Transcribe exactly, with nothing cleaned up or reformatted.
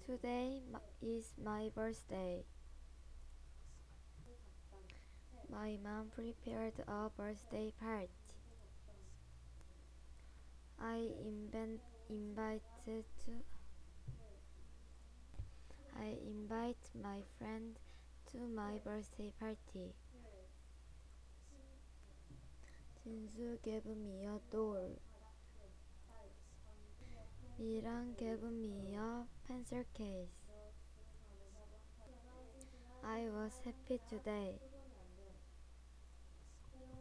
Today is my birthday. My mom prepared a birthday party. I invent, invited to, I invite my friend to my birthday party. 진수 gave me a doll. Miran gave me a pencil case. I was happy today.